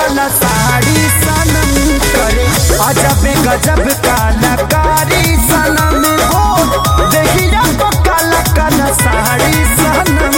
काला साड़ी सनम करे अजब गजब कलाकारी सनम हो देखिया तो काला काला साड़ी सनम।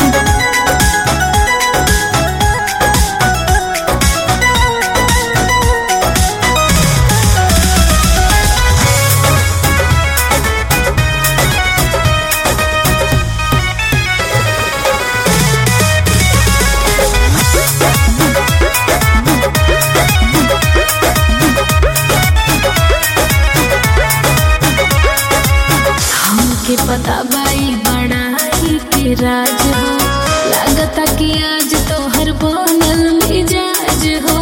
के पता बाई बड़ा ही के राज हो लागता कि आज तो हर बनल मिजाज हो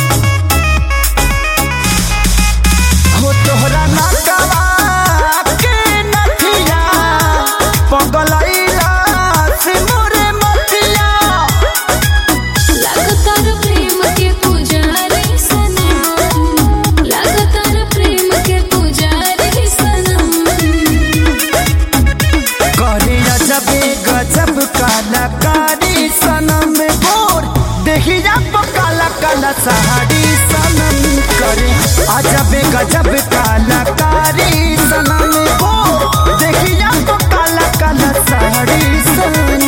तोहरा नकवा के नथिया पगलैला से मोरे मतिया लगातार प्रेम के पुजारी सनम लगातार प्रेम के पुजारी सनम करे अजब गजब कलाकारी सनम बोर देखिया तो काला काला साड़ी सनम करे अजब गजब कलाकारी सनम बोर देखिया तो काला काला साड़ी सनम।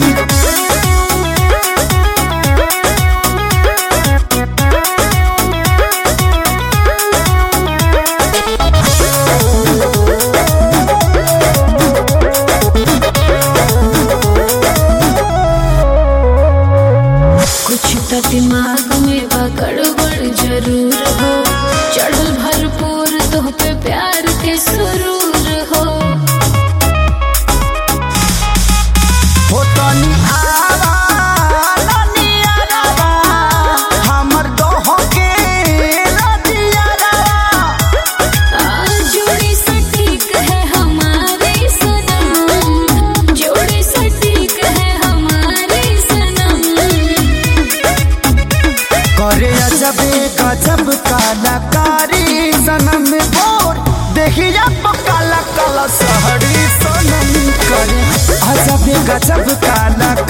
कुछ तो दिमाग में गड़बड़ जरूर हो चढ़ल भरपूर तो पे प्यार के सुरूर हो तनी आवा तनी आवा हमर दोहो के रतिया जोड़ी सटीक है हमारी सनम जोड़ी सटीक है हमारी सनम करे अजब गजब कलाकारी सनम बोर देखिया तो काला काला साड़ी सनम करे अजब गजब कलाकारी